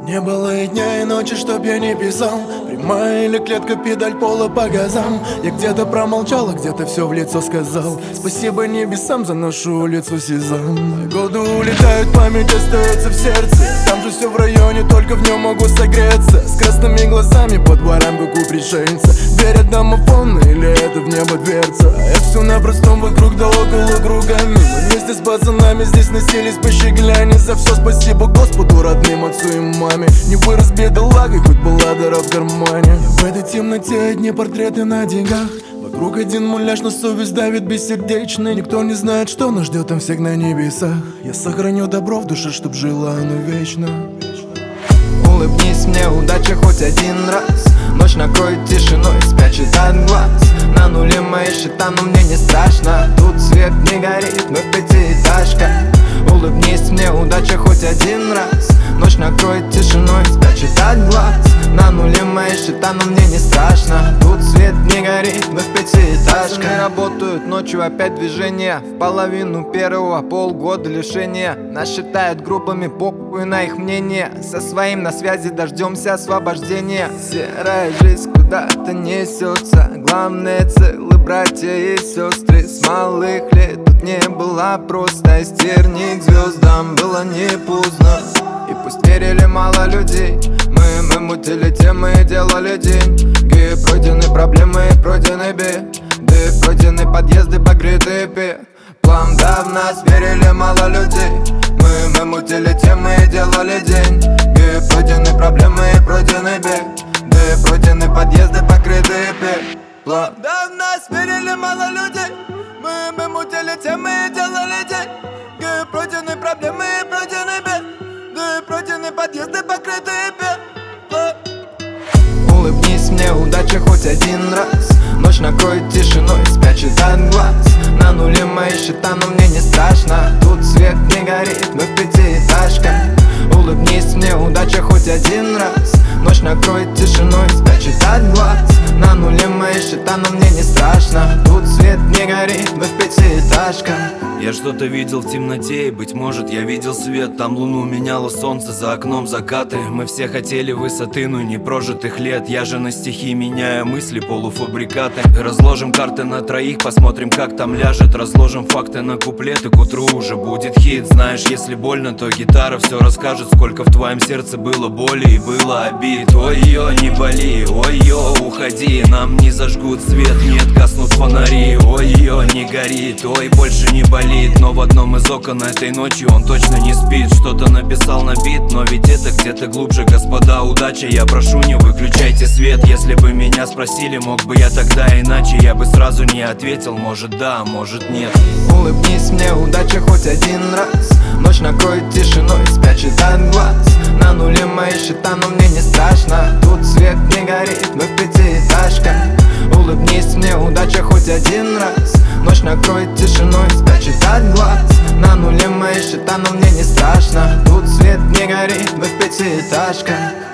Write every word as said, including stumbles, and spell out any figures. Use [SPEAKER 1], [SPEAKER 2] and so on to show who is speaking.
[SPEAKER 1] Не было и дня, и ночи, чтоб я не писал. Прямая или клетка, педаль пола по газам. Я где-то промолчал, а где-то все в лицо сказал. Спасибо небесам за нашу улицу Сезам. Годы улетают, память остается в сердце. Там же все в районе, только в нем могу согреться. С красными глазами по дворам, как у пришельца. Дверь от домофона или это в небо дверца. А это все на простом, вокруг да около кругами. Мы вместе с пацанами здесь носились по щегляне. За все спасибо Господу, родным, отцу и маме. Не вырос бедолагой, хоть была дыра в кармане. В этой темноте одни портреты на деньгах. Вокруг один муляж, на совесть давит бессердечно. Никто не знает, что нас ждет там всех на небесах. Я сохраню добро в душе, чтоб жило оно вечно.
[SPEAKER 2] Улыбнись мне, удача, хоть один раз. Ночь накроет тишиной, спрячет от глаз. На нуле мои счета, но мне не страшно. Тут свет не горит, мы в пятиэтажках. Улыбнись мне, удача, хоть один раз. Ночь накроет тишиной, спрячет от глаз. На нуле мои счета, но мне не страшно. Тут свет не горит, мы в пятиэтажках. Пацаны работают, ночью опять движение. В половину первого полгода лишения. Нас считают группами, похуй на их мнение. Со своим на связи дождемся освобождения. Серая жизнь куда-то несется. Главное целы, братья и сестры. С малых лет тут не было просто. Из терний к звездам было не поздно. И пусть верили мало людей, Мы, мы мутили темы и делали деньги. Пройдены проблемы и пройдены беды. Пройдены подъезды, покрытые пеплом. Да, в нас верили мало людей, Мы, мы мутили темы и делали деньги. Пройдены проблемы и пройдены беды. Пройдены подъезды, покрытые пеплом. Да, в нас верили мало людей, Мы, мы мутили темы и делали деньги. Пройдены проблемы и пройдены беды. Пройдены подъезды, покрытые пеплом. Улыбнись мне, удача, хоть один раз. Ночь накроет тишиной, спрячет от глаз. На нуле мои счета, но мне не страшно. Тут свет не горит, мы в пятиэтажках. Улыбнись мне, удача, хоть один раз. Ночь накроет тишиной, спрячет от глаз. На нуле мои счета, но мне не страшно. Тут свет не горит, мы в пятиэтажках.
[SPEAKER 3] Я что-то видел в темноте, и, быть может, я видел свет. Там луну меняло солнце, за окном закаты. Мы все хотели высоты, но не прожитых лет. Я же на стихи меняю мысли, полуфабрикаты. Разложим карты на троих, посмотрим, как там ляжет. Разложим факты на куплеты, к утру уже будет хит. Знаешь, если больно, то гитара все расскажет. Сколько в твоем сердце было боли и было обид. Ой-ё, не боли, ой-ё, уходи. Нам не зажгут свет, нет, гаснут фонари. Ой-ё, не горит, ой, больше не болит. Но в одном из окон этой ночью он точно не спит. Что-то написал на бит, но ведь это где-то глубже. Господа, удача, я прошу, не выключайте свет. Если бы меня спросили, мог бы я тогда иначе, я бы сразу не ответил, может да, может нет.
[SPEAKER 2] Улыбнись мне, удача, хоть один раз. Ночь накроет тишиной, спрячет от глаз. На нуле мои счета, но мне не страшно. Тут свет не горит, мы в пятиэтажках. Улыбнись мне, удача, хоть один раз. Ночь накроет тишиной, спрячет от глаз. На нуле мои счета, но мне не страшно. Тут свет не горит, мы в пятиэтажках.